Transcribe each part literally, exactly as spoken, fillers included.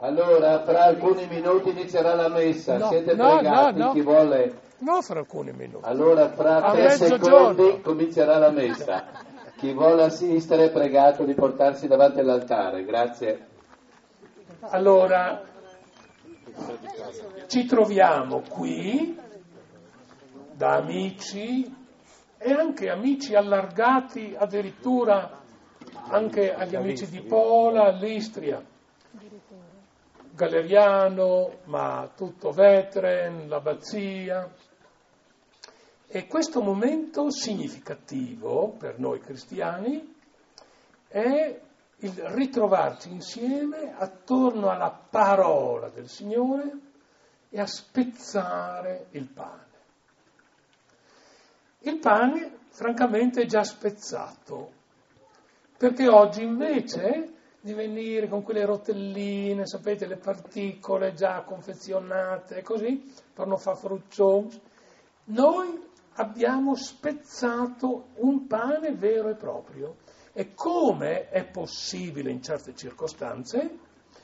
Allora, fra alcuni minuti inizierà la messa, No, siete no, pregati, no, no. chi vuole... No, fra alcuni minuti. Allora, fra A tre mezzogiorno. secondi comincerà la messa. Chi vuole assistere è pregato di portarsi davanti all'altare, grazie. Allora, ci troviamo qui da amici e anche amici allargati addirittura anche agli amici di Pola, all'Istria, Galeriano, ma tutto Vetren, l'Abbazia. E questo momento significativo per noi cristiani è il ritrovarci insieme attorno alla parola del Signore e a spezzare il pane. Il pane, francamente, è già spezzato, perché oggi invece di venire con quelle rotelline, sapete, le particole già confezionate e così, per non fare fruccioni, noi abbiamo spezzato un pane vero e proprio. E come è possibile in certe circostanze,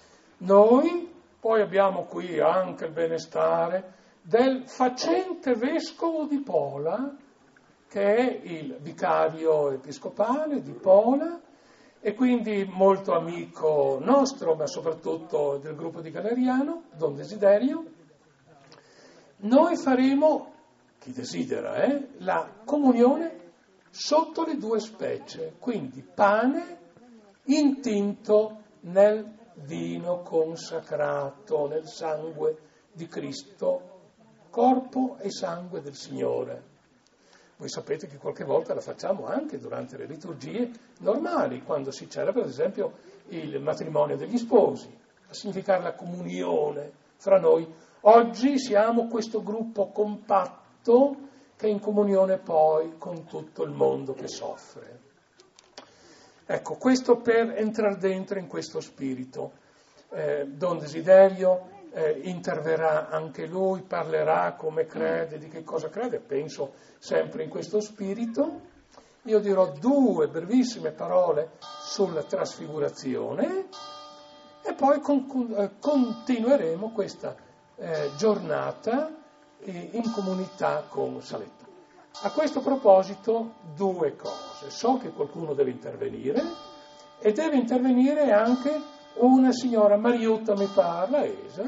noi poi abbiamo qui anche il benestare del facente vescovo di Pola, che è il vicario episcopale di Pola, e quindi molto amico nostro, ma soprattutto del gruppo di Galeriano, Don Desiderio. Noi faremo, chi desidera, eh, la comunione sotto le due specie, quindi pane intinto nel vino consacrato, nel sangue di Cristo, corpo e sangue del Signore. Voi sapete che qualche volta la facciamo anche durante le liturgie normali, quando si celebra ad esempio il matrimonio degli sposi, a significare la comunione fra noi. Oggi siamo questo gruppo compatto che è in comunione poi con tutto il mondo che soffre. Ecco, questo per entrare dentro in questo spirito. Eh, Don Desiderio eh, interverrà anche lui, parlerà come crede, di che cosa crede, penso sempre in questo spirito. Io dirò due brevissime parole sulla trasfigurazione e poi con, eh, continueremo questa eh, giornata eh, in comunità con Saletto. A questo proposito due cose. So che qualcuno deve intervenire e deve intervenire anche una signora Mariutta, mi parla, Esa.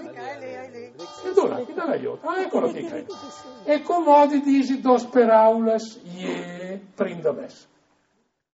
E dove chi l'aiuta? Ah, eccolo qui. E comodi disi dos per aulas, ie, prinda messa.